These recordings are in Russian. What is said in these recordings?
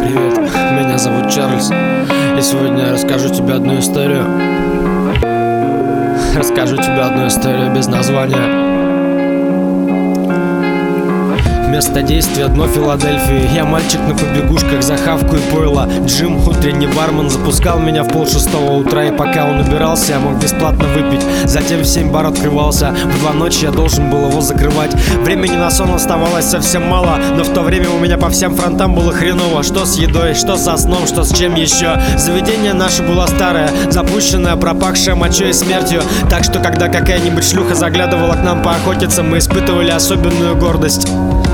Привет, меня зовут Чарльз, и сегодня я расскажу тебе одну историю. Расскажу тебе одну историю без названия. Место действия — дно Филадельфии. Я мальчик на побегушках за хавку и пойло. Джим, утренний бармен, запускал меня в 5:30 утра, и пока он убирался, я мог бесплатно выпить. Затем в 7 бар открывался. В 2 ночи я должен был его закрывать. Времени на сон оставалось совсем мало, но в то время у меня по всем фронтам было хреново. Что с едой, что со сном, что с чем еще. Заведение наше было старое, запущенное, пропахшее мочой и смертью. Так что когда какая-нибудь шлюха заглядывала к нам поохотиться, мы испытывали особенную гордость.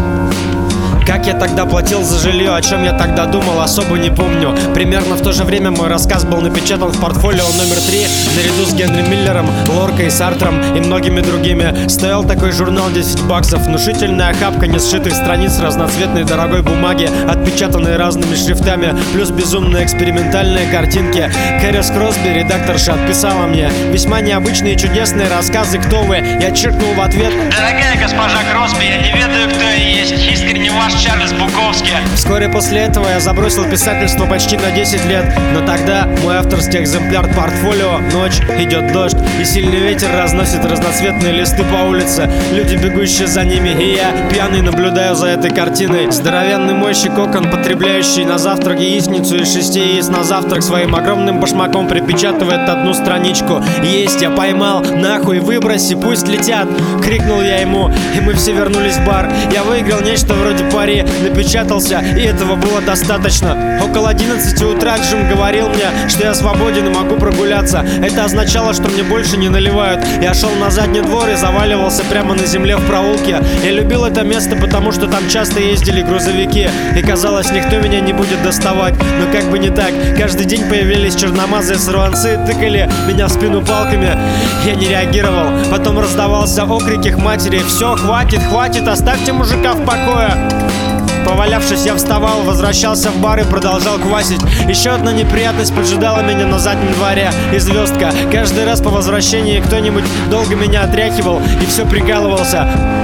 Как я тогда платил за жилье, о чем я тогда думал, особо не помню. Примерно в то же время мой рассказ был напечатан в портфолио номер 3 наряду с Генри Миллером, Лоркой, Сартром и многими другими. Стоял такой журнал 10 баксов, внушительная охапка несшитых страниц разноцветной дорогой бумаги, отпечатанные разными шрифтами, плюс безумные экспериментальные картинки. Кэрис Кросби, редакторша, отписала мне: весьма необычные и чудесные рассказы, кто вы? Я чиркнул в ответ: дорогая госпожа Кросби, я не ведаю, кто я есть. Искренне ваш Чарльз Буковский. Вскоре после этого я забросил писательство почти на 10 лет. Но тогда мой авторский экземпляр портфолио: ночь, идет дождь, и сильный ветер разносит разноцветные листы по улице. Люди, бегущие за ними, и я, пьяный, наблюдаю за этой картиной. Здоровенный мойщик окон, потребляющий на завтрак яичницу из 6 яиц на завтрак, своим огромным башмаком припечатывает одну страничку: есть, я поймал, нахуй выброси, пусть летят. Крикнул я ему, и мы все вернулись в бар. Я выиграл нечто вроде пари, напечатался, и этого было достаточно. Около 11 утра Джим говорил мне, что я свободен и могу прогуляться. Это означало, что мне больше не наливают. Я шел на задний двор и заваливался прямо на земле в проулке. Я любил это место, потому что там часто ездили грузовики, и казалось, никто меня не будет доставать. Но как бы не так, каждый день появились черномазые сорванцы, тыкали меня в спину палками. Я не реагировал. Потом раздавался окрик их матери: все, хватит, хватит, оставьте мужика в покое. Повалявшись, я вставал, возвращался в бар и продолжал квасить. Еще одна неприятность поджидала меня на заднем дворе. И звездка. Каждый раз по возвращении кто-нибудь долго меня отряхивал и все прикалывался.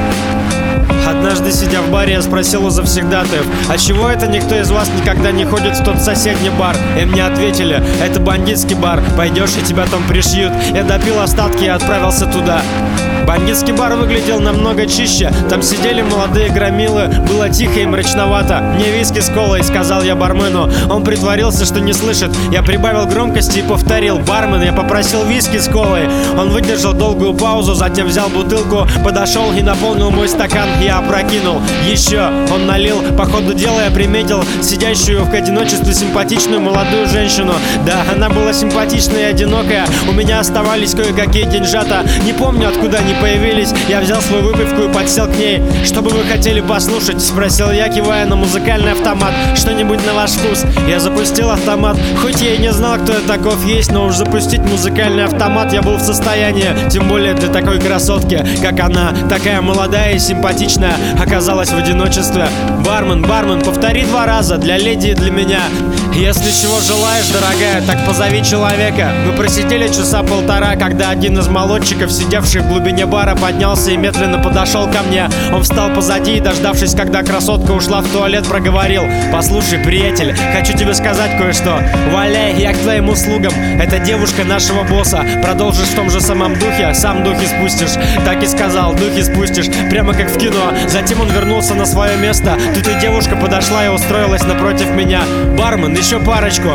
Однажды, сидя в баре, я спросил у завсегдатаев: а чего это никто из вас никогда не ходит в тот соседний бар? И мне ответили: это бандитский бар, пойдешь и тебя там пришьют. Я допил остатки и отправился туда. Бандитский бар выглядел намного чище. Там сидели молодые громилы, было тихо и мрачновато. «Мне виски с колой», — сказал я бармену. Он притворился, что не слышит. Я прибавил громкости и повторил: «Бармен, я попросил виски с колой». Он выдержал долгую паузу, затем взял бутылку, подошел и наполнил мой стакан. Я опрокинул. Еще. Он налил. По ходу дела я приметил сидящую в одиночестве симпатичную молодую женщину. Да, она была симпатичная и одинокая. У меня оставались кое-какие деньжата. Не помню, откуда они появились. Я взял свою выпивку и подсел к ней. «Что бы вы хотели послушать?» — спросил я, кивая на музыкальный автомат. «Что-нибудь на ваш вкус?» Я запустил автомат. Хоть я и не знал, кто я таков есть, но уж запустить музыкальный автомат я был в состоянии. Тем более для такой красотки, как она, такая молодая и симпатичная, оказалась в одиночестве. «Бармен, бармен, повтори 2 раза, для леди и для меня». «Если чего желаешь, дорогая, так позови человека». Мы просидели часа полтора, когда один из молодчиков, сидевший в глубине бара, поднялся и медленно подошел ко мне. Он встал позади и, дождавшись, когда красотка ушла в туалет, проговорил: «Послушай, приятель, хочу тебе сказать кое-что. Валяй, я к твоим услугам. Это девушка нашего босса. Продолжишь в том же самом духе, сам духи спустишь». Так и сказал: духи спустишь, прямо как в кино. Затем он вернулся на свое место. Тут и девушка подошла и устроилась напротив меня. «Бармен, еще парочку».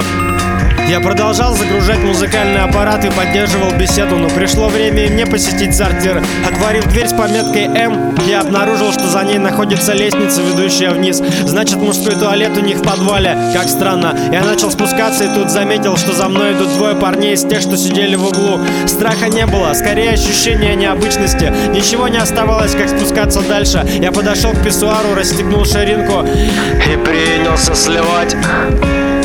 Я продолжал загружать музыкальный аппарат и поддерживал беседу, но пришло время и мне посетить сортир. Отворив дверь с пометкой «М», я обнаружил, что за ней находится лестница, ведущая вниз. Значит, мужской туалет у них в подвале. Как странно. Я начал спускаться и тут заметил, что за мной идут 2 парней из тех, что сидели в углу. Страха не было, скорее ощущение необычности. Ничего не оставалось, как спускаться дальше. Я подошел к писсуару, расстегнул ширинку и принялся сливать.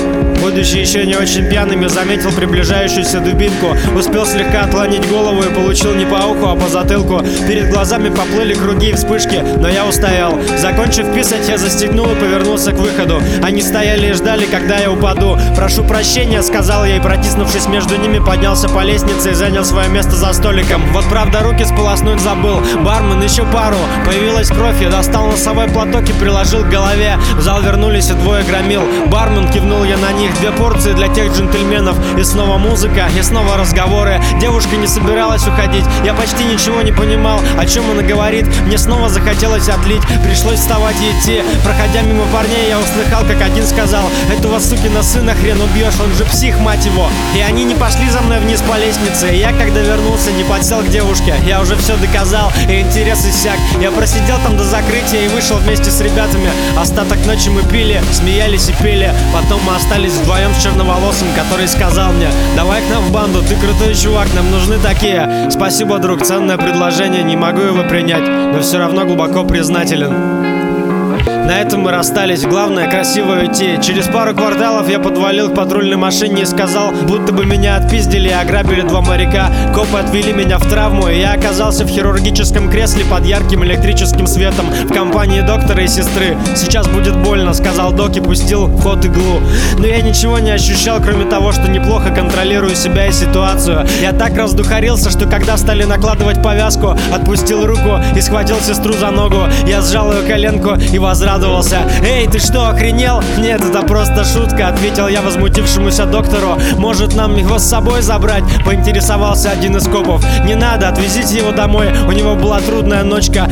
Будучи еще не очень пьяным, я заметил приближающуюся дубинку. Успел слегка отклонить голову и получил не по уху, а по затылку. Перед глазами поплыли круги и вспышки, но я устоял. Закончив писать, я застегнул и повернулся к выходу. Они стояли и ждали, когда я упаду. «Прошу прощения», — сказал я, и, протиснувшись между ними, поднялся по лестнице и занял свое место за столиком. Вот правда, руки сполоснуть забыл. Бармен, еще пару. Появилась кровь, я достал носовой платок и приложил к голове. В зал вернулись и двое громил. «Бармен», — кивнул я на них, — «2 порции для тех джентльменов». И снова музыка, и снова разговоры. Девушка не собиралась уходить. Я почти ничего не понимал, о чем она говорит. Мне снова захотелось отлить. Пришлось вставать и идти. Проходя мимо парней, я услыхал, как один сказал: «Этого сукина сына хрен убьешь, он же псих, мать его». И они не пошли за мной вниз по лестнице. И я, когда вернулся, не подсел к девушке. Я уже все доказал, и интерес иссяк. Я просидел там до закрытия и вышел вместе с ребятами. Остаток ночи мы пили, смеялись и пели. Потом мы остались вдвоем с черноволосым, который сказал мне: «Давай к нам в банду, ты крутой чувак, нам нужны такие». Спасибо, друг, ценное предложение, не могу его принять, но все равно глубоко признателен. На этом мы расстались, главное красиво уйти. Через пару кварталов я подвалил к патрульной машине и сказал, будто бы меня отпиздили и ограбили 2 моряка. Копы отвели меня в травму, и я оказался в хирургическом кресле под ярким электрическим светом в компании доктора и сестры. «Сейчас будет больно», — сказал док и пустил в ход иглу. Но я ничего не ощущал, кроме того, что неплохо контролирую себя и ситуацию. Я так раздухарился, что когда стали накладывать повязку, отпустил руку и схватил сестру за ногу. Я сжал ее коленку и возрадовался. «Эй, ты что, охренел?» «Нет, это просто шутка», — ответил я возмутившемуся доктору. «Может, нам его с собой забрать?» — поинтересовался один из копов. «Не надо, отвезите его домой, у него была трудная ночка».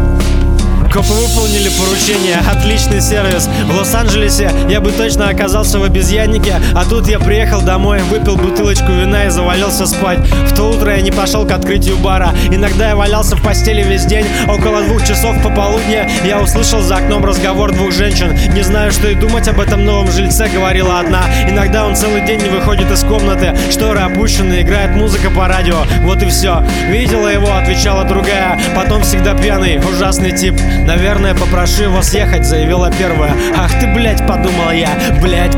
Копы выполнили поручение. Отличный сервис. В Лос-Анджелесе я бы точно оказался в обезьяннике, а тут я приехал домой, выпил бутылочку вина и завалился спать. В то утро я не пошел к открытию бара. Иногда я валялся в постели весь день. Около 2 часов пополудня я услышал за окном разговор 2 женщин. «Не знаю, что и думать об этом новом жильце», — говорила одна. «Иногда он целый день не выходит из комнаты. Шторы опущены, играет музыка по радио. Вот и все». «Видела его», — отвечала другая. «Потом всегда пьяный, ужасный тип». «Наверное, попрошу его съехать», — заявила первая. «Ах ты, блядь», — подумал я. «Блядь».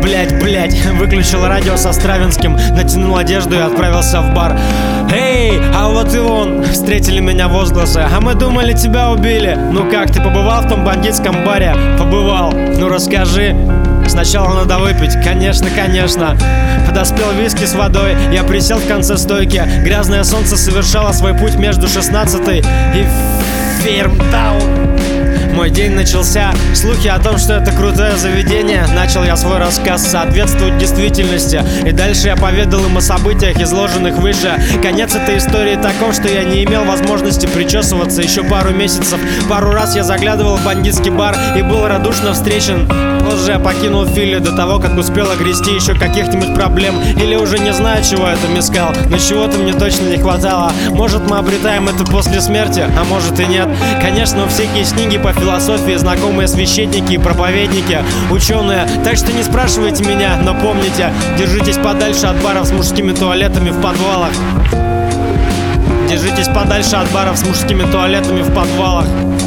Выключил радио со Стравинским, натянул одежду и отправился в бар. «Эй, а вот и он!» — встретили меня возгласы. «А мы думали, тебя убили». «Ну как, ты побывал в том бандитском баре?» «Побывал». «Ну расскажи». «Сначала надо выпить». «Конечно». Подоспел виски с водой. Я присел в конце стойки. Грязное солнце совершало свой путь между 16-й и Фермтаун. Мой день начался. Слухи о том, что это крутое заведение. Начал я свой рассказ соответствовать действительности. И дальше я поведал им о событиях, изложенных выше. Конец этой истории таков, что я не имел возможности причесываться еще пару месяцев. Пару раз я заглядывал в бандитский бар и был радушно встречен. Позже я покинул Филли до того, как успел огрести еще каких-нибудь проблем. Или уже не знаю, чего это искал, но чего-то мне точно не хватало. Может, мы обретаем это после смерти, а может и нет. Конечно, у всех есть книги по философии, знакомые священники и проповедники, ученые. Так что не спрашивайте меня, но помните, держитесь подальше от баров с мужскими туалетами в подвалах. Держитесь подальше от баров с мужскими туалетами в подвалах.